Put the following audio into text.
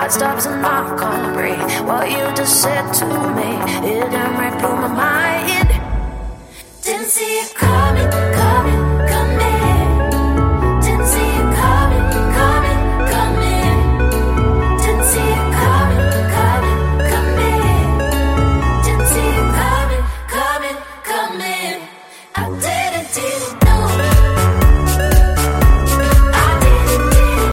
heart stops and I can't breathe. What you just said to me, it didn't right through my